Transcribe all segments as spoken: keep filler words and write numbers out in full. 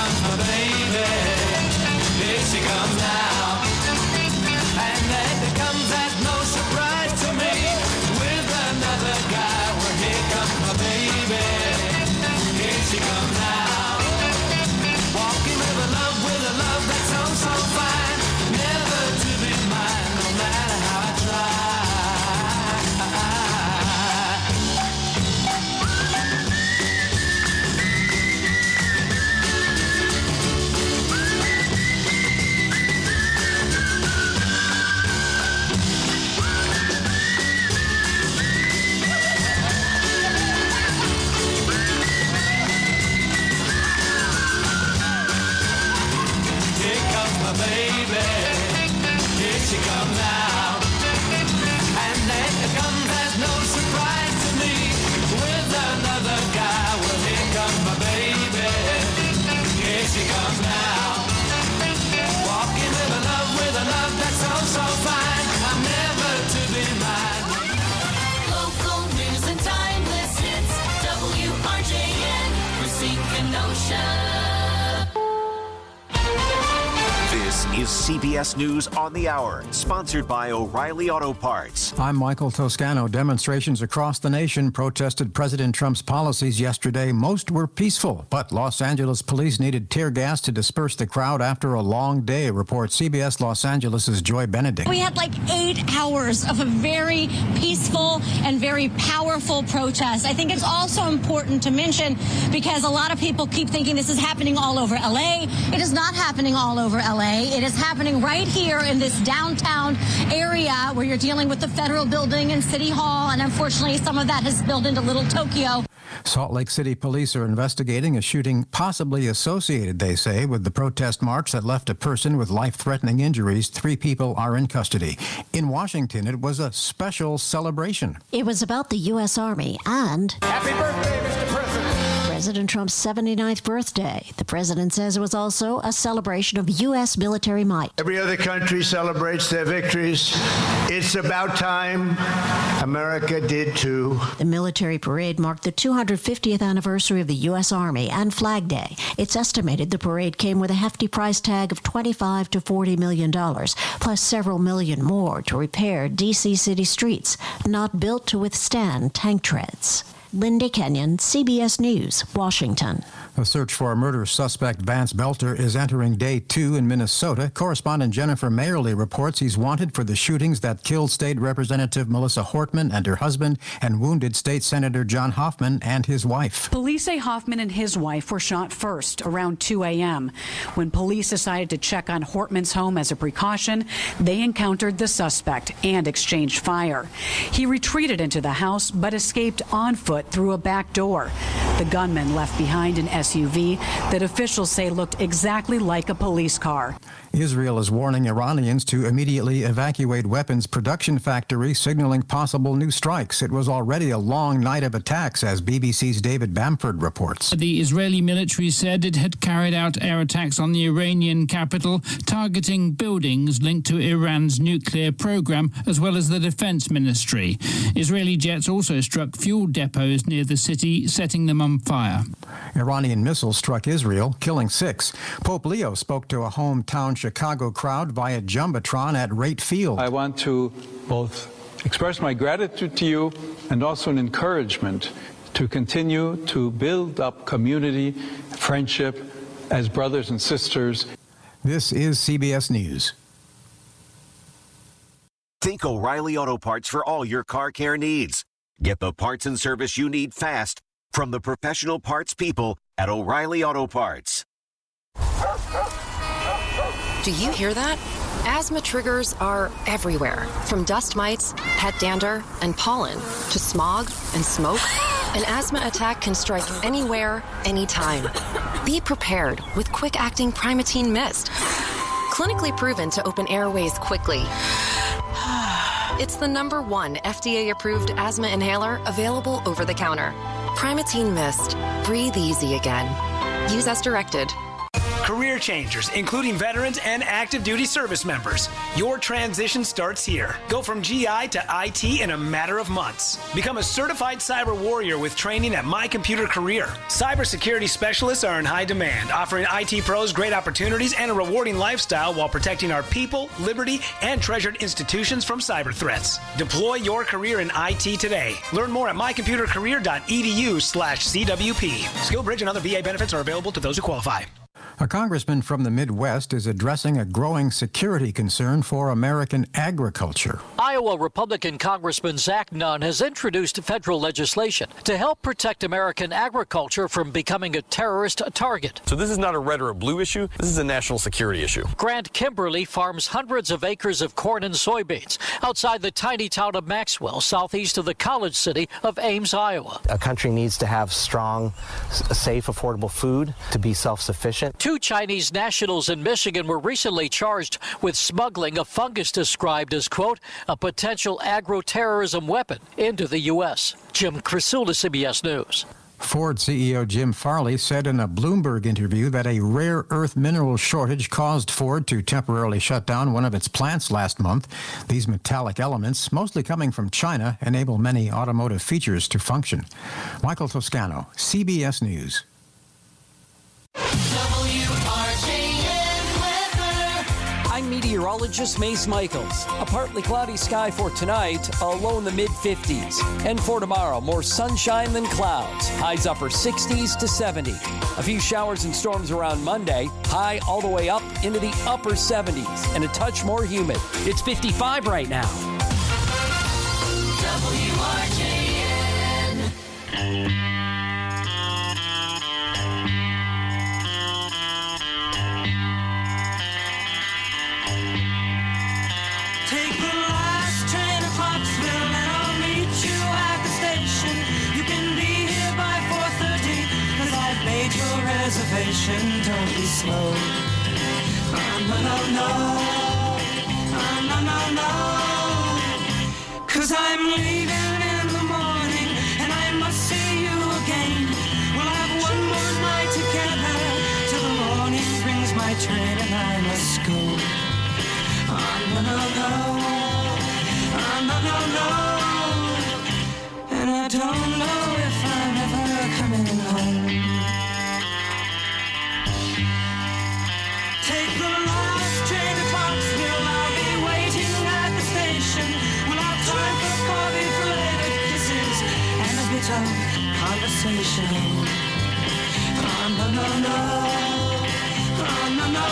comes my baby. Here she comes now. And then it comes as no surprise to me with another guy. Well, here comes my baby. Here she comes now. Walking with a love, with a love that's so, so fine. Never to be mine, no matter how I try. She comes out, and then it comes as no surprise to me with another guy. Well, here comes my baby. Here she comes now, walking with a love, with a love that's so, so fine. I'm never to be mine. Local news and timeless hits. W R J N, Racine Kenosha. This is C B S News on the Hour, sponsored by O'Reilly Auto Parts. I'm Michael Toscano. Demonstrations across the nation protested President Trump's policies yesterday. Most were peaceful, but Los Angeles police needed tear gas to disperse the crowd after a long day, reports C B S Los Angeles' Joy Benedict. We had like eight hours of a very peaceful and very powerful protest. I think it's also important to mention, because a lot of people keep thinking this is happening all over L A. It is not happening all over L A. It is happening right here in this downtown area where you're dealing with the federal building and City Hall, and unfortunately some of that has spilled into Little Tokyo. Salt Lake City police are investigating a shooting possibly associated, they say, with the protest march that left a person with life-threatening injuries. Three people are in custody. In Washington, it was a special celebration. It was about the U S Army and... Happy birthday, Mister President! President Trump's seventy-ninth birthday. The president says it was also a celebration of U S military might. Every other country celebrates their victories. It's about time America did too. The military parade marked the two hundred fiftieth anniversary of the U S Army and Flag Day. It's estimated the parade came with a hefty price tag of twenty-five to forty million dollars, plus several million more to repair D C city streets, not built to withstand tank treads. Linda Kenyon, C B S News, Washington. The search for a murder suspect, Vance Belter, is entering day two in Minnesota. Correspondent Jennifer Mayerly reports he's wanted for the shootings that killed State Representative Melissa Hortman and her husband and wounded State Senator John Hoffman and his wife. Police say Hoffman and his wife were shot first around two a.m. When police decided to check on Hortman's home as a precaution, they encountered the suspect and exchanged fire. He retreated into the house but escaped on foot through a back door. The gunman left behind an S U V that officials say looked exactly like a police car. Israel is warning Iranians to immediately evacuate weapons production factories, signaling possible new strikes. It was already a long night of attacks, as B B C's David Bamford reports. The Israeli military said it had carried out air attacks on the Iranian capital, targeting buildings linked to Iran's nuclear program, as well as the defense ministry. Israeli jets also struck fuel depots near the city, setting them on fire. Iranian missiles struck Israel, killing six. Pope Leo spoke to a hometown Chicago crowd via Jumbotron at Rate Field. I want to both express my gratitude to you and also an encouragement to continue to build up community, friendship as brothers and sisters. This is C B S News. Think O'Reilly Auto Parts for all your car care needs. Get the parts and service you need fast from the professional parts people at O'Reilly Auto Parts. Do you hear that? Asthma triggers are everywhere, from dust mites, pet dander, and pollen, to smog and smoke. An asthma attack can strike anywhere, anytime. Be prepared with quick-acting Primatene Mist. Clinically proven to open airways quickly. It's the number one F D A-approved asthma inhaler available over the counter. Primatene Mist. Breathe easy again. Use as directed. career changers, including veterans and active duty service members. Your transition starts here. Go from G I to I T in a matter of months. Become a certified cyber warrior with training at My Computer Career. Cybersecurity specialists are in high demand, offering I T pros great opportunities and a rewarding lifestyle while protecting our people, liberty, and treasured institutions from cyber threats. Deploy your career in I T today. Learn more at my computer career dot e d u slash C W P. SkillBridge and other V A benefits are available to those who qualify. A congressman from the Midwest is addressing a growing security concern for American agriculture. Iowa Republican Congressman Zach Nunn has introduced federal legislation to help protect American agriculture from becoming a terrorist target. So this is not a red or a blue issue. This is a national security issue. Grant Kimberly farms hundreds of acres of corn and soybeans outside the tiny town of Maxwell, southeast of the college city of Ames, Iowa. A country needs to have strong, safe, affordable food to be self-sufficient. Two Chinese nationals in Michigan were recently charged with smuggling a fungus described as, quote, a potential agro-terrorism weapon into the U S. Jim Krasula, C B S News. Ford C E O Jim Farley said in a Bloomberg interview that a rare earth mineral shortage caused Ford to temporarily shut down one of its plants last month. These metallic elements, mostly coming from China, enable many automotive features to function. Michael Toscano, C B S News. I'm meteorologist Mace Michaels. A partly cloudy sky for tonight, a low in the mid fifties. And for tomorrow, more sunshine than clouds. Highs upper sixties to seventy. A few showers and storms around Monday. High all the way up into the upper seventies. And a touch more humid. It's fifty-five right now. W R J N. Reservation, don't be slow. Oh, no, no, no. Oh, no, no, no. Cause I'm leaving in the morning and I must see you again. We'll have one more night together till the morning brings my train and I must go. Oh, no, no, no. Oh, no, no, no. And I don't know if I'm ever coming home. Take the last train to Clarksville. I'll be waiting at the station. We'll have time for coffee, for later kisses, and a bit of conversation. Oh, no, no, no. Oh, no, no,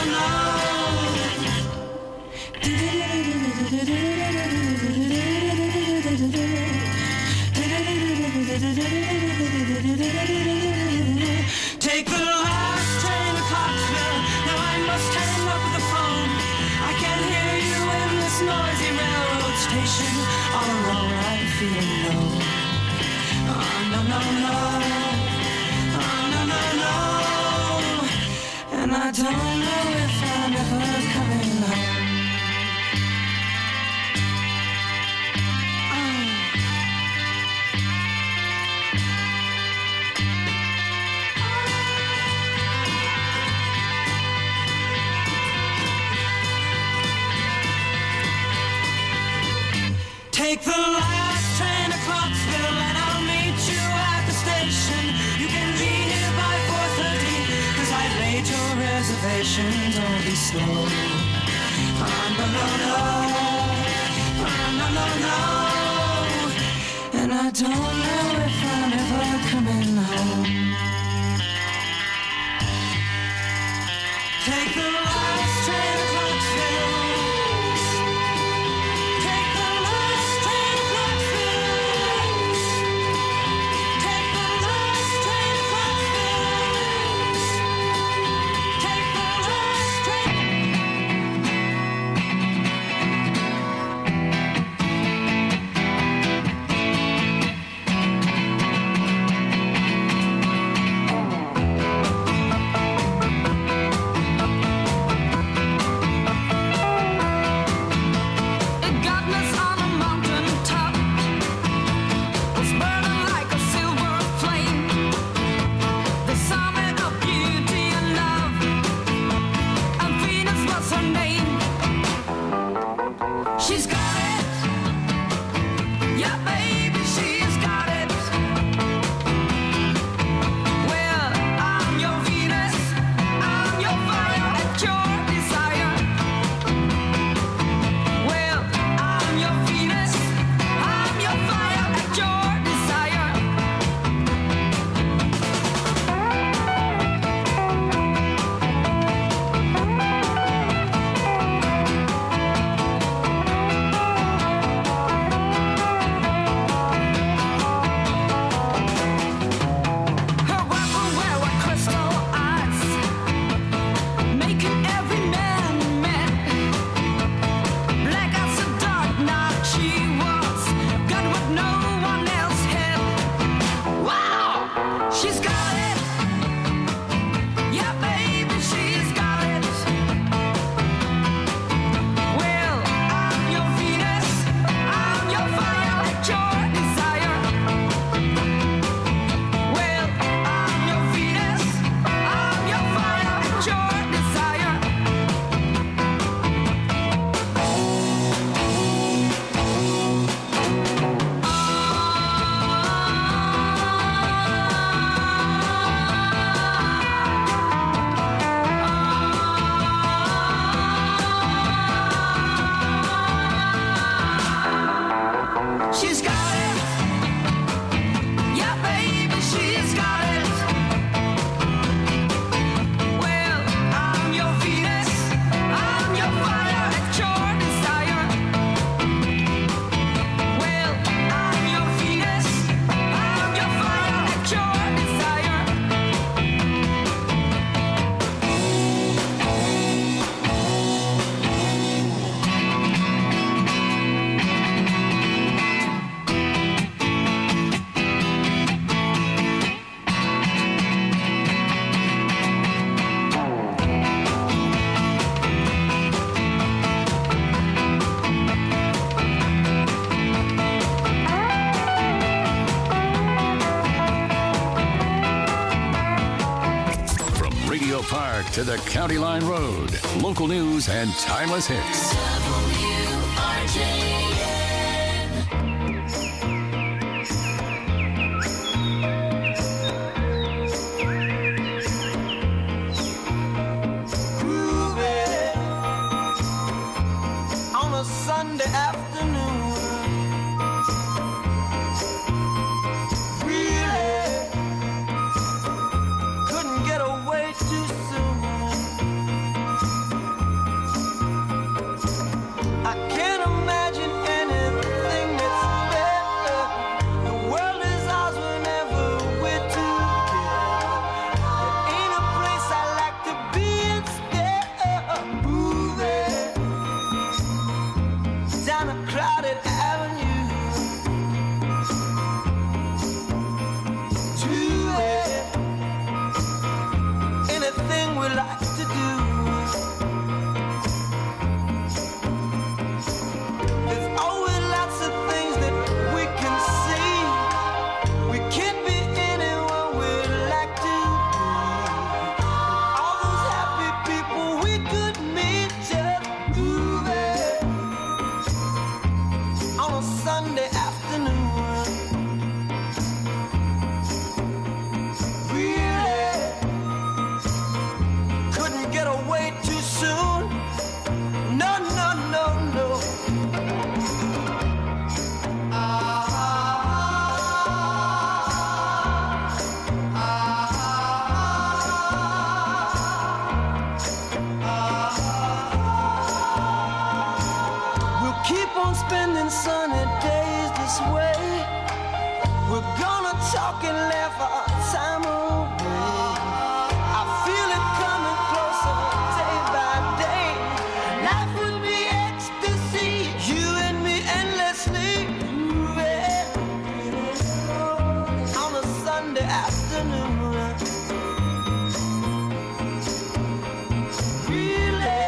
no. Take the last train to Clarksville. Now I must hang up the phone. I can't hear you in this noisy railroad station. All alone I'm feeling low. Oh, no, no, no. Oh, no, no, no. And I don't know if I'm ever coming home. Take the last train to Clarksville and I'll meet you at the station. You can be here by four thirty, cause I've made your reservation. Don't be slow. Oh, no, no, no. Oh, no, no, no. And I don't know if I'm ever coming home. Take the last train to Clarksville. to the County Line Road. Local news and timeless hits. W R J N. Groovy on a Sunday afternoon. Really couldn't get away too soon. I can't imagine anything that's better. The world is ours whenever we're together. There ain't a place I like to be instead. Moving down a crowded avenue to it. Anything we like to do. There's always lots of things that we can see. We can't be anyone we'd like to be. All those happy people we could meet just moving on a Sunday afternoon. Really couldn't get away too soon. No, no, no, no. We'll keep on spending sunny days this way. We're gonna talk and laugh our time away. I feel it coming closer day by day. Life would be ecstasy, you and me endlessly moving on a Sunday afternoon. Really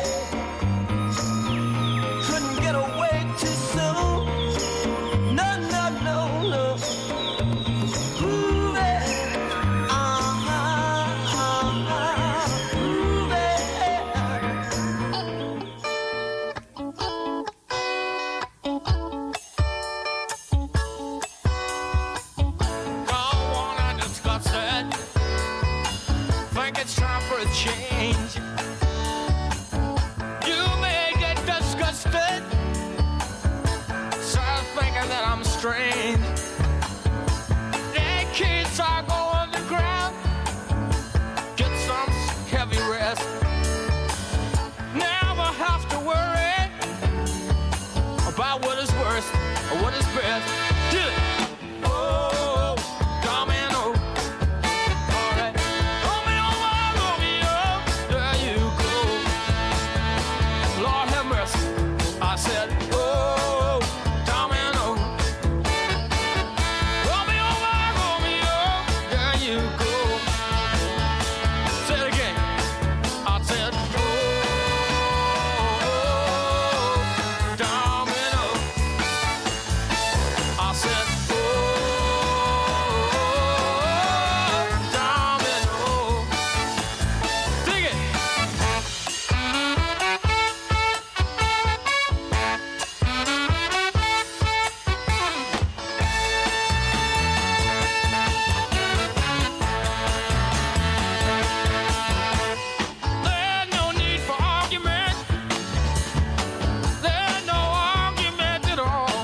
couldn't get away too soon. No, no, no, no. Moving, uh-huh, uh-huh, moving. Don't wanna discuss it. Think it's time for a change. You may get disgusted. Start thinking that I'm strange. Dead kids are going to ground. Get some heavy rest. Never have to worry about what is worst or what is best. Do it. Oh, domino. All right. Romeo, my Romeo, there you go. Lord have mercy. I said, oh, domino. Romeo, my Romeo, there you go. Say it again. I said, oh, domino. I said, oh, domino. Dig it. There's no need for argument. There's no argument at all.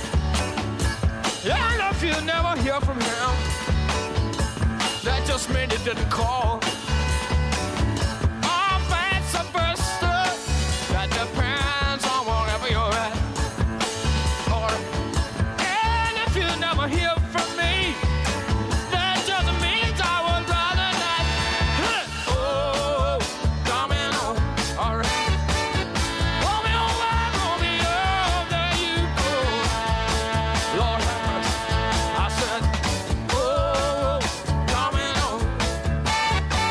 And if you never hear from him, that just means he didn't call. Or vice versa. That depends on wherever you're at. Or, and if you never hear from me, that just means I would rather not. Huh. Oh, domino. All right. Romeo, my Romeo, there you go. Lord have mercy. I said, oh, domino.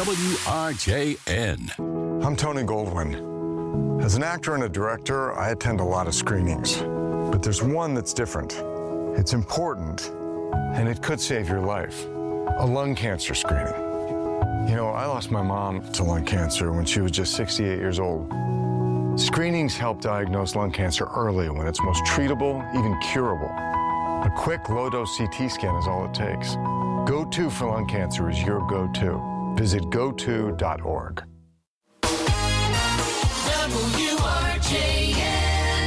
W R J N. I'm Tony Goldwyn. As an actor and a director, I attend a lot of screenings. But there's one that's different. It's important, and it could save your life. A lung cancer screening. You know, I lost my mom to lung cancer when she was just sixty-eight years old. Screenings help diagnose lung cancer early when it's most treatable, even curable. A quick low-dose C T scan is all it takes. Go To for lung cancer is your go-to. Visit go to dot org. W R J N.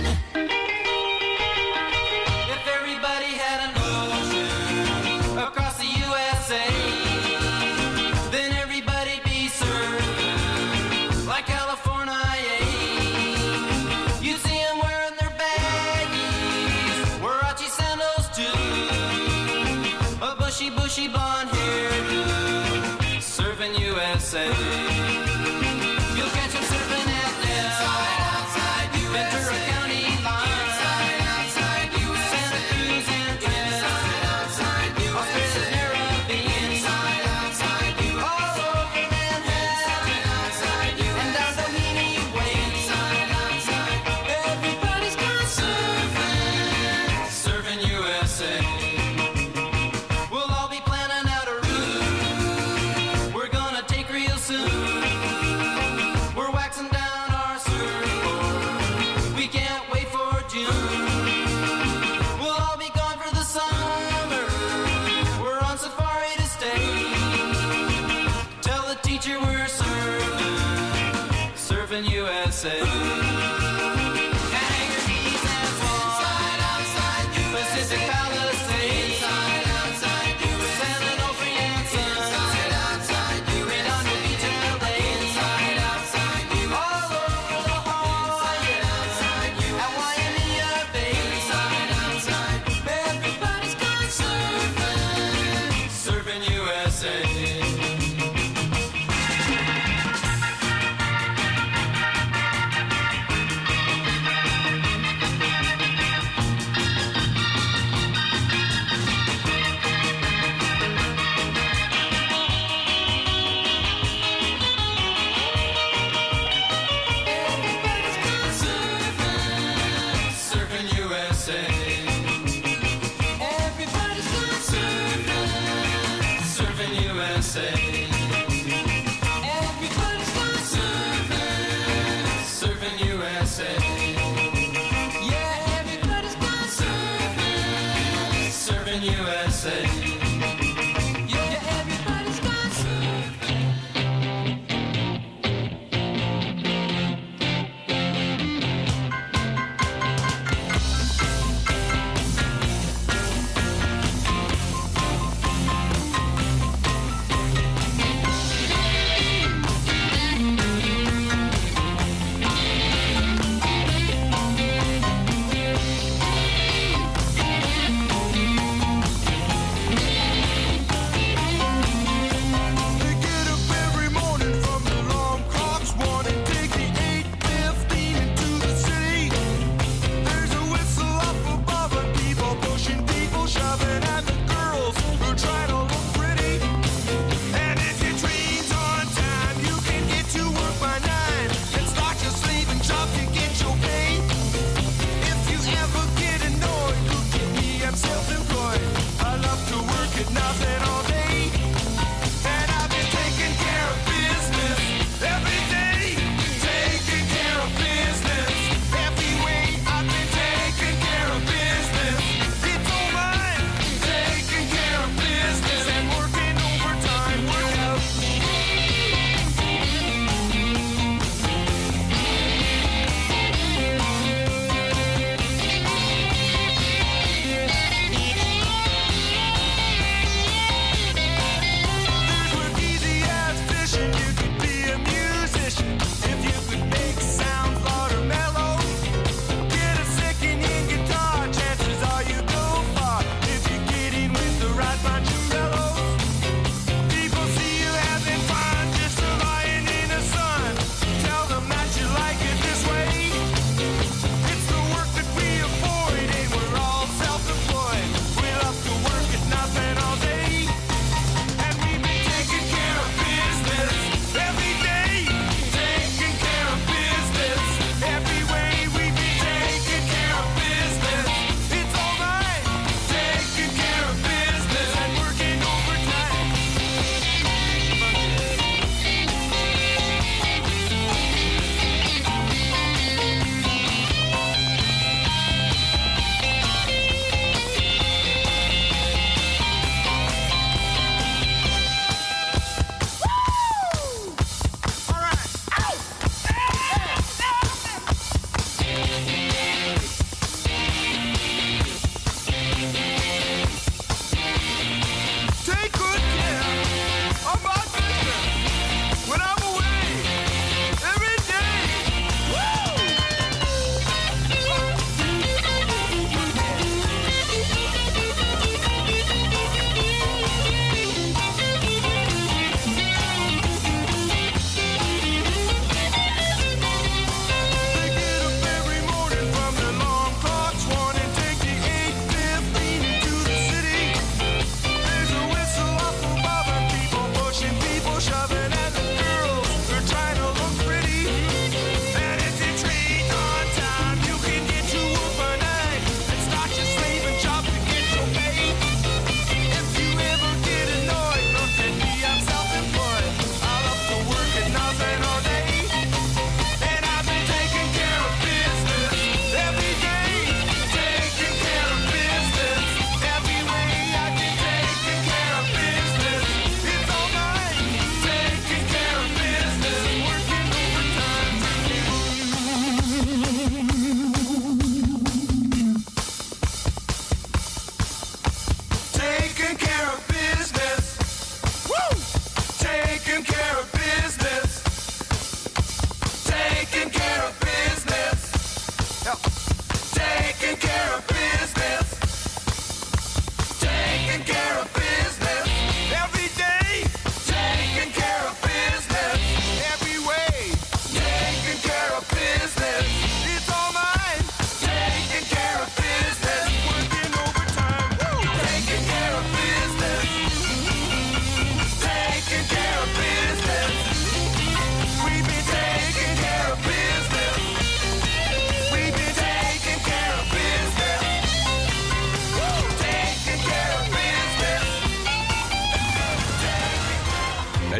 If everybody had an ocean across the U S A, then everybody'd be surfing like California. You'd see them wearing their baggies, Warachi sandals too, a bushy, bushy blonde hairdo, surfing U S A. You'll catch them surfing at Inside, outside, Ventura County line. Inside, outside, Santa Cruz and Inside, outside, Australia's Caribbean. Inside, outside, all over Manhattan. Inside, and down Doheny Way. Inside, outside, everybody's gone surfing, surfing U S A. We'll all be planning out a route we're gonna take real soon. We're waxing down our surfboard. We can't wait for June. We'll all be gone for the summer. We're on safari to stay. Tell the teacher we're surfing, surfing U S A. Hangar Keys and Swan, Pacific Palisades, San Onofre and Sun, Redondo Beach, L A, all over La Jolla, at Waimea Bay. Everybody's gone surfing, surfing U S A.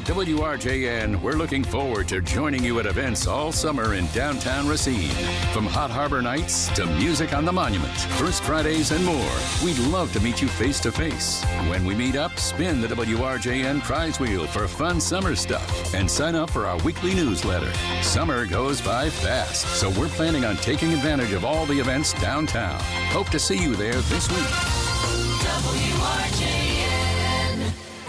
W R J N, we're looking forward to joining you at events all summer in downtown Racine. From Hot Harbor Nights to music on the Monument, First Fridays, and more. We'd love to meet you face to face. When we meet up, spin the W R J N prize wheel for fun summer stuff and sign up for our weekly newsletter. Summer goes by fast, so we're planning on taking advantage of all the events downtown. Hope to see you there this week. W R J N.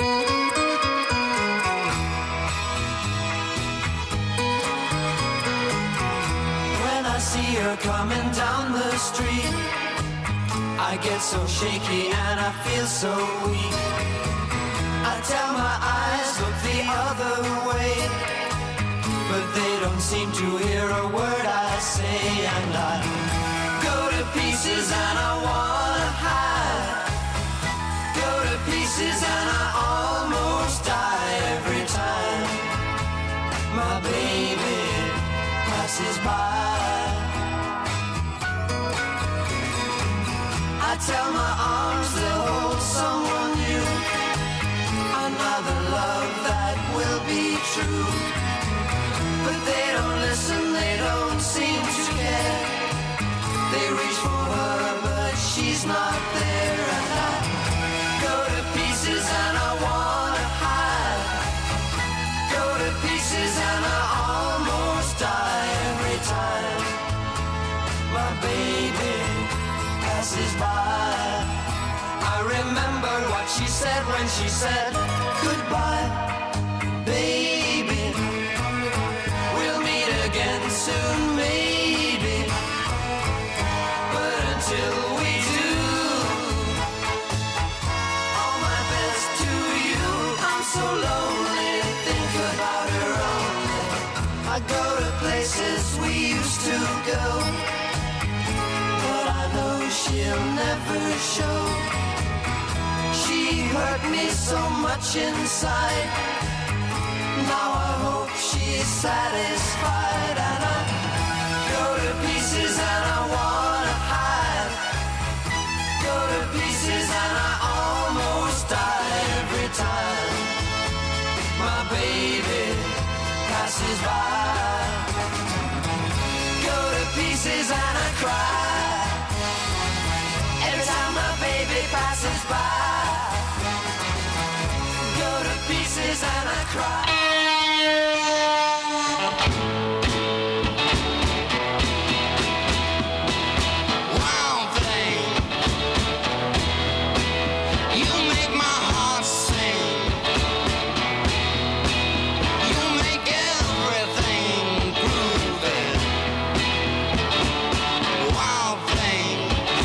When I see her coming down the street, I get so shaky and I feel so weak. I tell my eyes, look the other way, but they don't seem to hear a word I say. And I go to pieces and I wanna hide, go to pieces and I almost die every time my baby passes by. I tell my arms they'll hold someone new, another love that will be true. But they don't listen, they don't seem to care. They reach for her, but she's not there. And I go to pieces and I wanna hide, go to pieces and I almost die every time my baby passes by. I remember what she said when she said goodbye, baby. We'll meet again soon, maybe. But until we do, all my best to you. I'm so lonely, think about her only. I go to places we used to go, but I know she'll never show. She hurt me so much inside. Now I hope she's satisfied. And I go to pieces and I wanna hide, go to pieces and I almost die every time my baby passes by. Go to pieces and I cry every time my baby passes by. Go to pieces and I cry. Wild thing, you make my heart sing. You make everything groovy. Wild thing,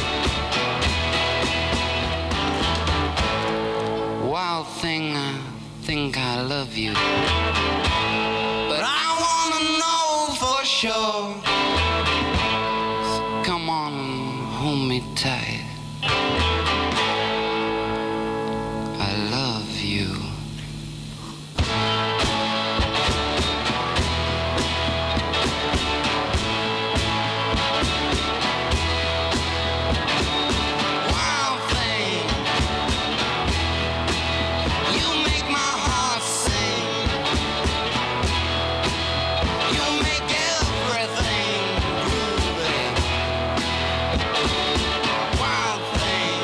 wild thing, I think I love you, but I wanna know for sure. So come on and hold me tight. I love you. Wild thing, you make my heart sing. You make everything groovy. Wild thing.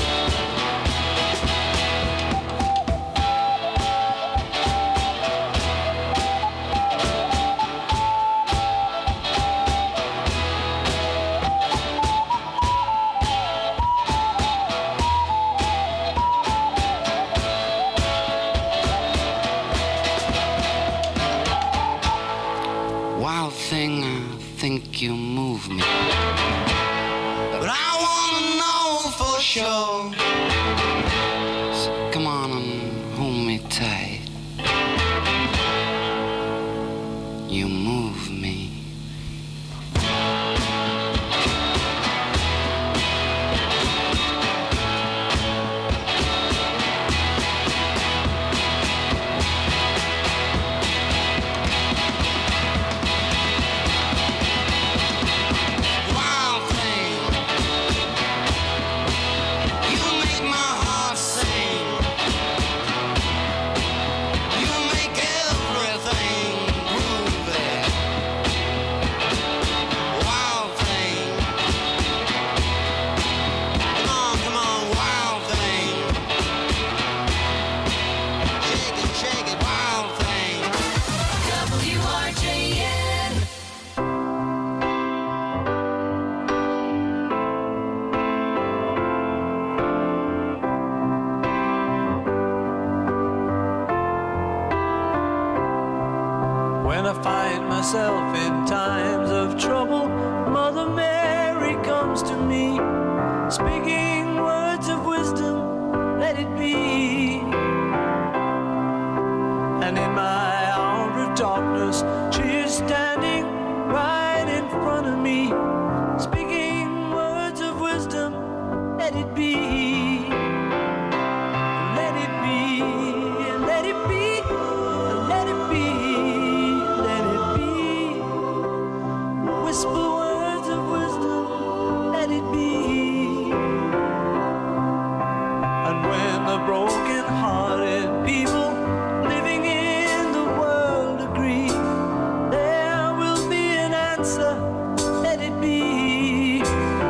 Wild thing, I think you move me, but I wanna know for sure. So come on and hold me tight. You move me. Wild thing, you I find myself in times of trouble, Mother Mary comes to me, speaking words of wisdom, let it be. And in my hour of darkness, she is standing right in front of me, speaking words of wisdom, let it be. Let it be, let it be, let it be, let it be. Whisper words of wisdom, let it be. And when the broken-hearted people living in the world agree, there will be an answer, let it be.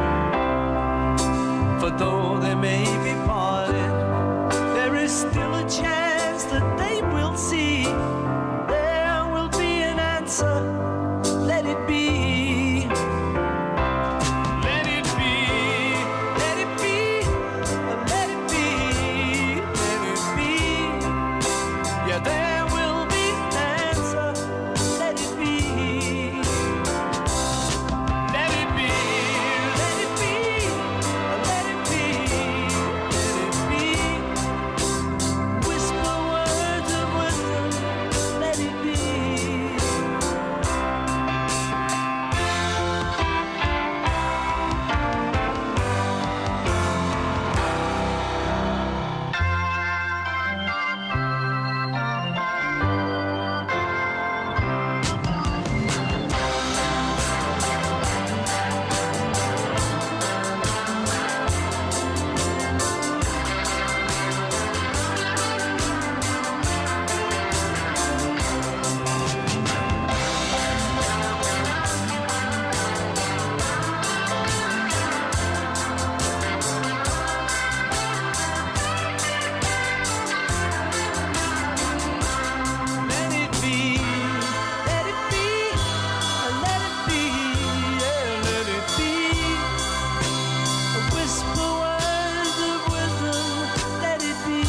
For though they may be parted, there is still a chance that they will see. There will be an answer, let it be. Let it be, let it be, let it be, let it be. Yeah, there will be an answer, let it be. Let it be, let it be, let it be, let it be. Whisper words of wisdom, let it be. Let it be, let it be, let it be, yeah, let it be. Whisper words of wisdom, let it be.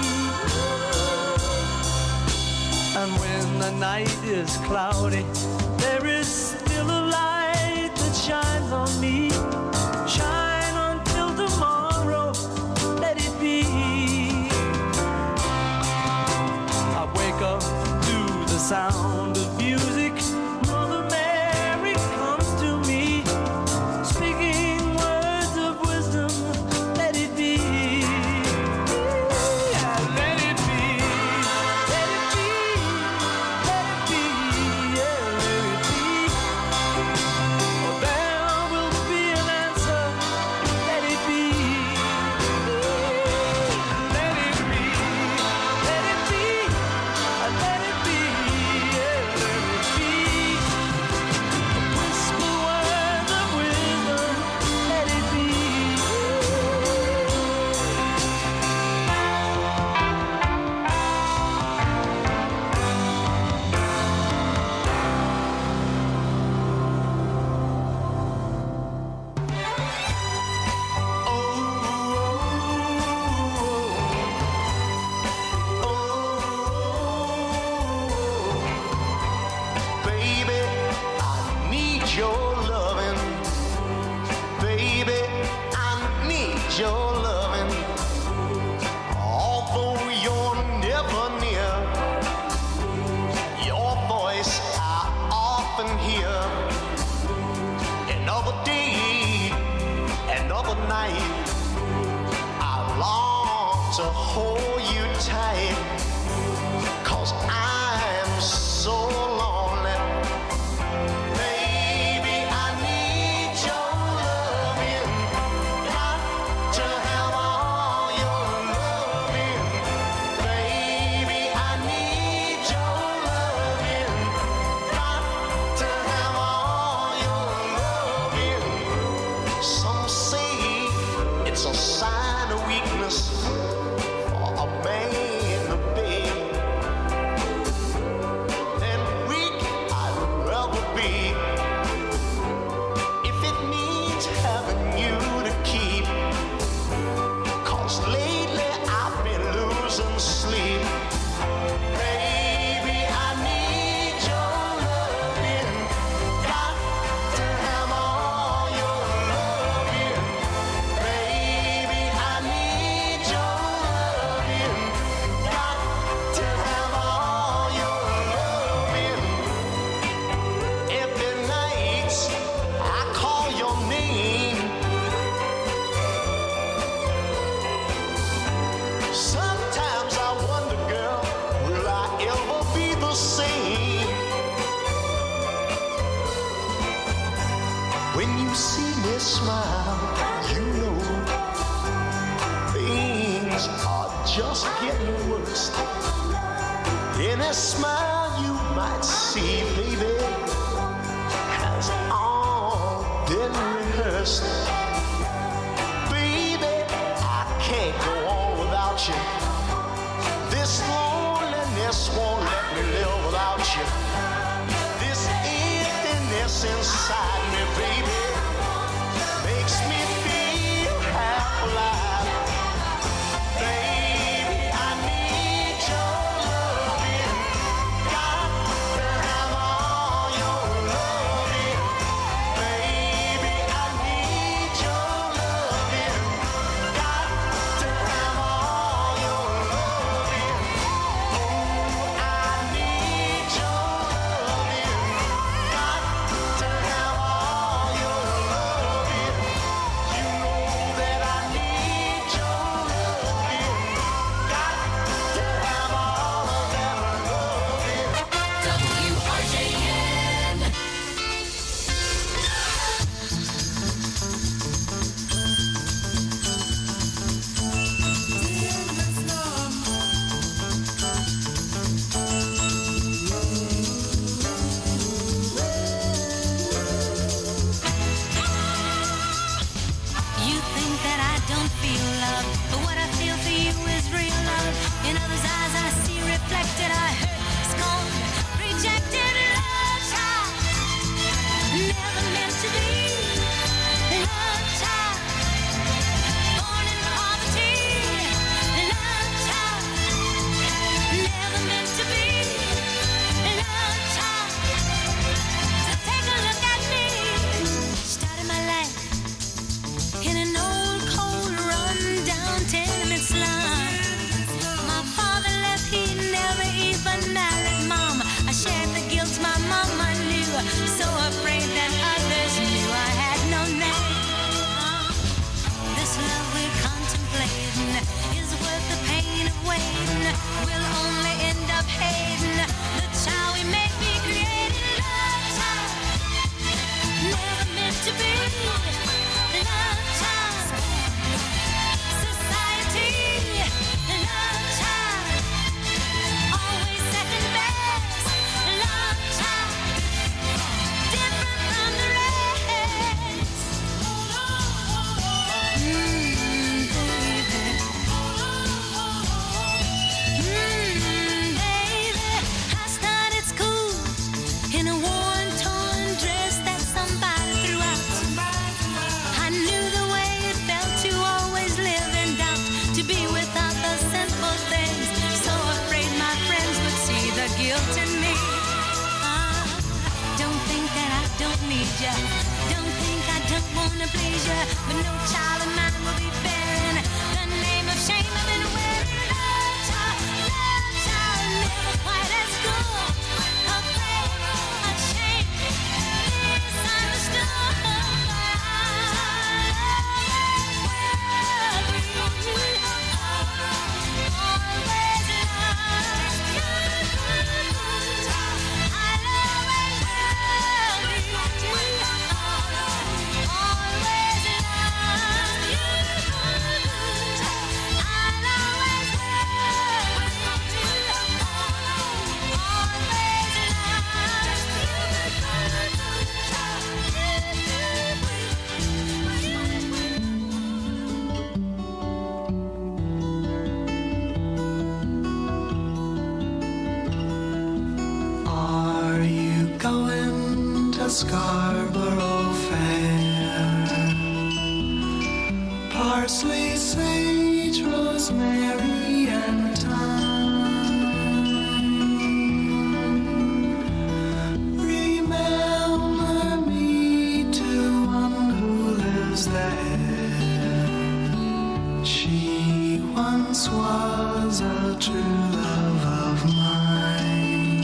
And when the night is cloudy, there is still a light that shines on me. Shine until tomorrow, let it be. I wake up to the sound of music. Mother Mary comes to me, speaking words of wisdom, let it be. Yeah, let it be, let it be, let it be, yeah, let it be. Oh, there will be an answer, let it be. Let it be, let it be, let it be, yeah, let it be. Whisper words of wisdom, let it be. Baby, I need your loving. Baby, I need your loving. Although you're never near, your voice I often hear. Another day, another night, I long to hold you tight. 'Cause I'm so lonely. Baby, I need your loving. Got to have all your loving. Baby, I need your loving. Got to have all your loving. Some say it's a sign of weakness for a man to beg. And weak I'd rather be, if it means having you to keep. 'Cause lately I've been losing sleep. Baby, I need your just getting worse. Any smile you might see, baby, has all been rehearsed. Baby, I can't go on without you. This loneliness won't let me live without you. This emptiness inside me, baby, makes me feel half alive. Baby, I need your loving. Got to have all your loving. Baby, I need your loving. Got to have all your loving. Oh, I need your loving. Got to have all your loving. You know that I need your loving. Got to have all of that loving. W R J N. You think that I don't feel love, but what I feel for you is real love. In others' eyes I see reflected, I hurt, scorned, rejected, love child. Never meant to be, love child. Born in poverty, love child. Never meant to be, love child. So take a look at me, started my life in an old, cold, run-down tenement slum. My father left, he never even married Mom. I shared the guilt my mama knew, so afraid that others knew I had no name. This love we're contemplating is worth the pain of waiting. We'll only end up hating the child we make me create. Love child, never meant to be. Love child, society. Love child, always second best. Love child, different from the rest. Mm, baby. Mm, baby. I started school in a worn, torn dress that somebody threw out. I knew the way it felt to always live in doubt, to be without the simple things, so afraid my friends would see the guilt in me. Ah, don't think that I don't need ya, don't think I don't wanna please ya, but no child of mine will be bearing the name of shame I've been wearing. Love child, love child, never quite as good, afraid, ashamed, misunderstood. Are you going to Scarborough Fair? Parsley, sage, rosemary, and thyme. Remember me to one who lives there. She once was a true love of mine.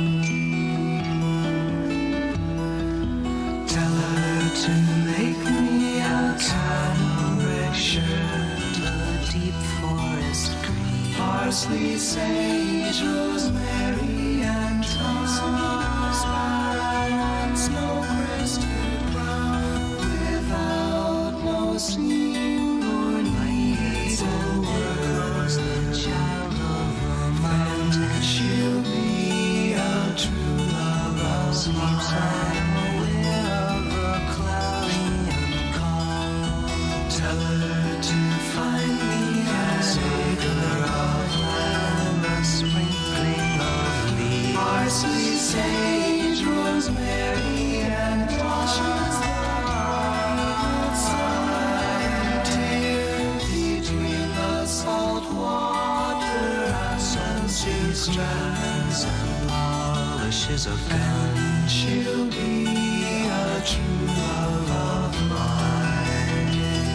Tell her to make me a cambric shirt, a deep forest green, parsley, sage, rosemary, and thyme. Snow-crested brown, without no seam or need or words. strands and polishes of gun. She'll be a true love of mine.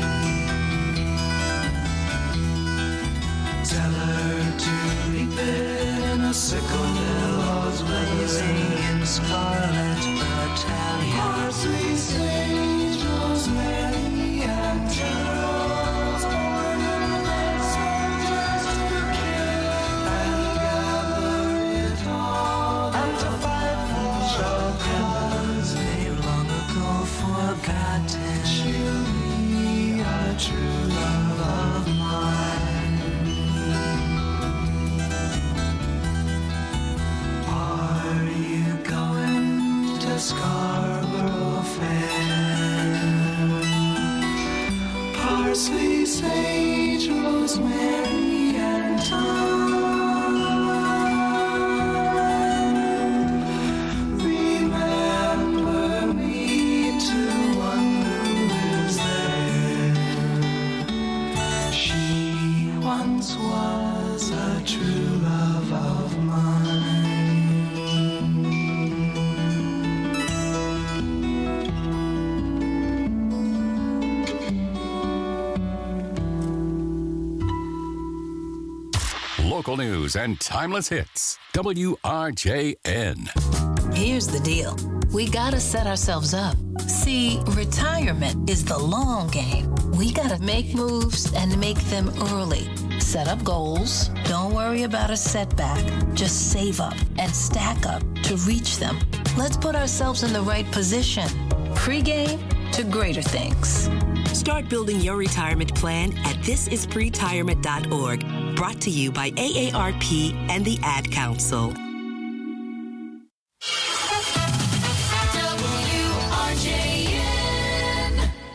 Tell her to leap in a sickle, billows blazing in scarlet battalion. Parsley, sage, rosemary, and geraniums, born in the soldiers to kill and gather it all, and to fight for a cause they've long ago forgotten. She'll be a true love of mine. Are you going to Scarborough Fair? Parsley, sage, rosemary, and thyme. Remember me to one who lives there. She once was a true love of mine. Local news and timeless hits. W R J N. Here's the deal. We gotta set ourselves up. See, retirement is the long game. We gotta make moves and make them early. Set up goals. Don't worry about a setback. Just save up and stack up to reach them. Let's put ourselves in the right position. Pre-game to greater things. Start building your retirement plan at this is pretirement dot org. Brought to you by A A R P and the Ad Council. W R J N.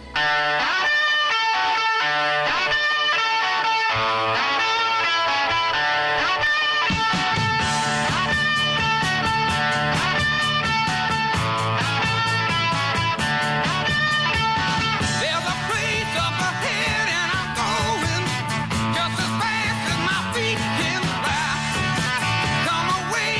There's a place up ahead and I'm going just as fast as my feet can fly. Come away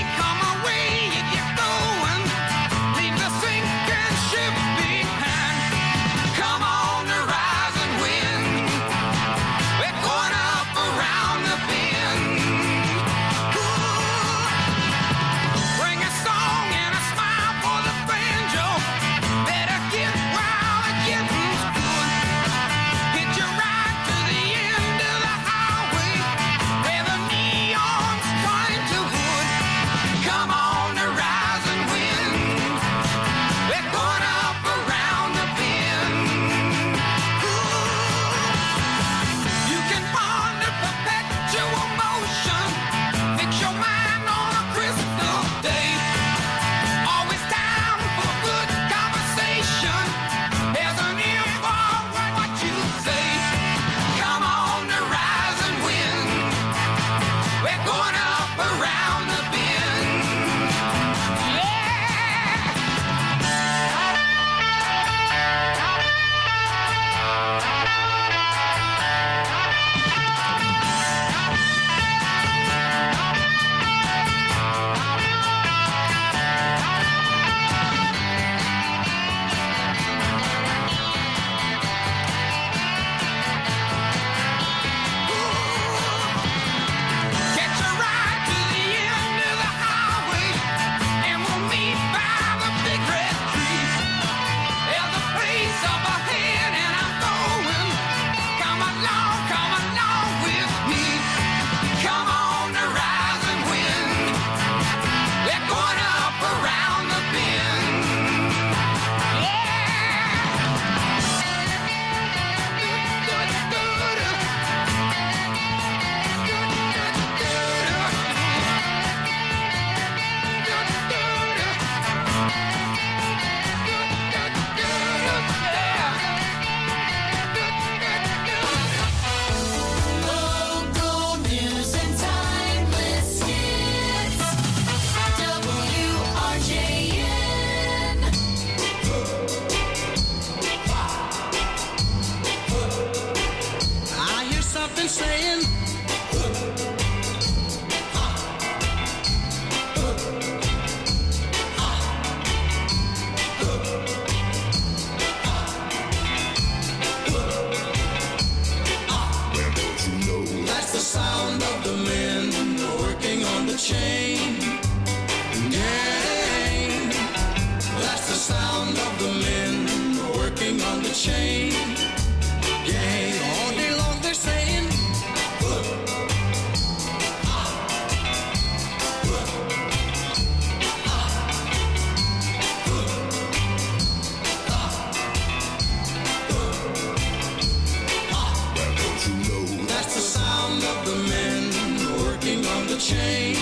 chain gang. All day long they're saying, "Look, ah, look, ah, look, ah, look, ah." Well, don't you know that's the sound of the men working on the chain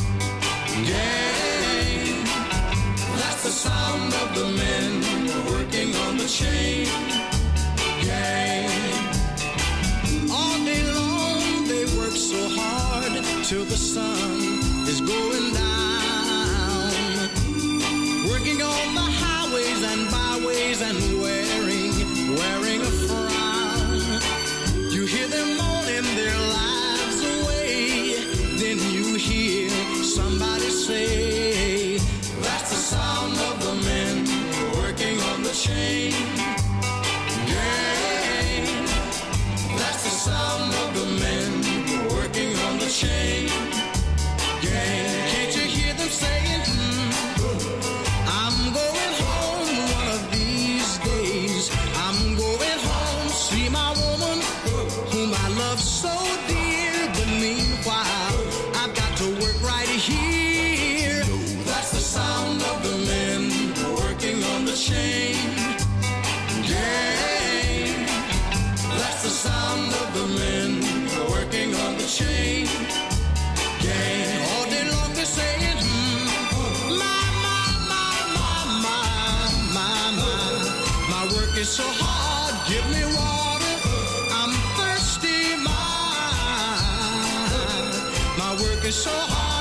gang. That's the sound of the men working on the chain gang. All day long they work so hard till the sun is going down. Working on the highways and byways and wearing, wearing a frown. You hear them moaning their lives away. Then you hear somebody say, that's the sound of the men working on the chain gang. That's the sound of the men working on the chain gang. Can't you hear them saying, mm, I'm going home one of these days. I'm going home, see my woman whom I love so dear. But meanwhile, I've got to work right here. That's the sound of the men working on the chain gang. That's the sound of the men working on the chain gang. All day long they're saying, hmm, my, my, my, my, my, my, my, my work is so hard, give me water, I'm thirsty, my, my work is so hard.